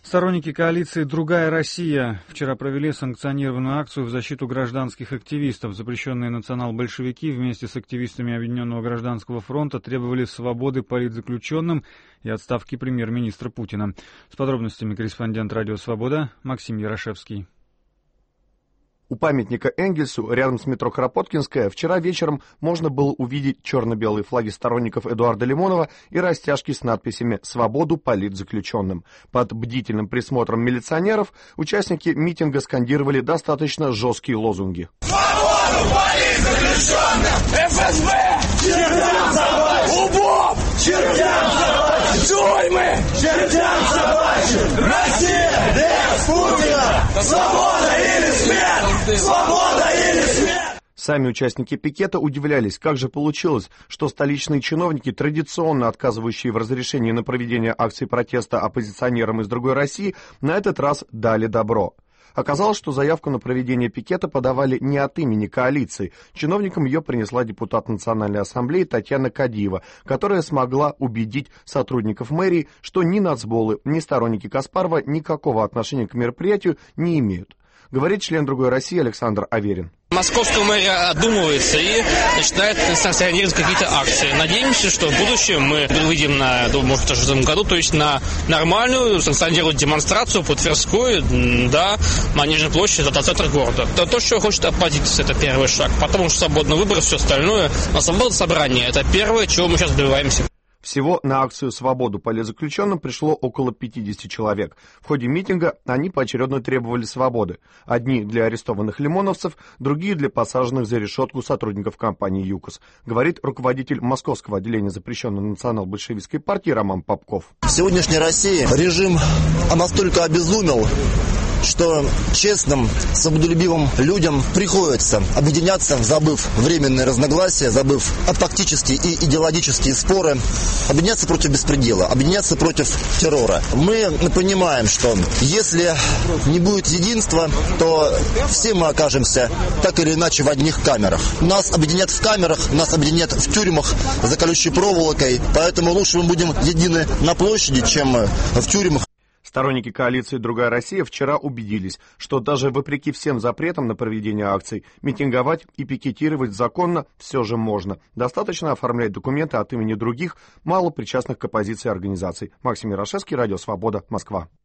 Сторонники коалиции «Другая Россия» вчера провели санкционированную акцию в защиту гражданских активистов. Запрещенные национал-большевики вместе с активистами Объединенного гражданского фронта требовали свободы политзаключенным и отставки премьер-министра Путина. С подробностями корреспондент «Радио Свобода» Максим Ярошевский. У памятника Энгельсу, рядом с метро Кропоткинская, вчера вечером можно было увидеть черно-белые флаги сторонников Эдуарда Лимонова и растяжки с надписями «Свободу политзаключенным». Под бдительным присмотром милиционеров участники митинга скандировали достаточно жесткие лозунги. Свободу политзаключенным! ФСБ! Чертям собачьим! УБОП! Чертям собачьим! Тюрьмы! Чертям собачьим! Россия! Без Путина! Свобода или смерть! Свобода или смерть! Сами участники пикета удивлялись, как же получилось, что столичные чиновники, традиционно отказывающие в разрешении на проведение акций протеста оппозиционерам из «Другой России», на этот раз дали добро. Оказалось, что заявку на проведение пикета подавали не от имени коалиции. Чиновникам ее принесла депутат Национальной ассамблеи Татьяна Кадиева, которая смогла убедить сотрудников мэрии, что ни нацболы, ни сторонники Каспарова никакого отношения к мероприятию не имеют. Говорит член «Другой России» Александр Аверин. Московская мэрия одумывается и начинает санкционировать какие-то акции. Надеемся, что в будущем мы выйдем может, даже в этом году, то есть на нормальную санкционированную демонстрацию по Тверской до Манежной площади, до центра города. Это то, что хочет оппозиция, это первый шаг. Потом уж свободный выбор, все остальное. Но свобода собрания, это первое, чего мы сейчас добиваемся. Всего на акцию «Свободу политзаключенным» пришло около 50 человек. В ходе митинга они поочередно требовали свободы. Одни для арестованных лимоновцев, другие для посаженных за решетку сотрудников компании «ЮКОС», говорит руководитель московского отделения запрещенной национал-большевистской партии Роман Попков. В сегодняшней России режим настолько обезумел, что честным, свободолюбивым людям приходится объединяться, забыв временные разногласия, забыв тактические и идеологические споры, объединяться против беспредела, объединяться против террора. Мы понимаем, что если не будет единства, то все мы окажемся так или иначе в одних камерах. Нас объединят в камерах, нас объединят в тюрьмах за колючей проволокой, поэтому лучше мы будем едины на площади, чем в тюрьмах. Сторонники коалиции «Другая Россия» вчера убедились, что даже вопреки всем запретам на проведение акций, митинговать и пикетировать законно все же можно. Достаточно оформлять документы от имени других, мало причастных к оппозиции организаций. Максим Ярошевский, Радио Свобода, Москва.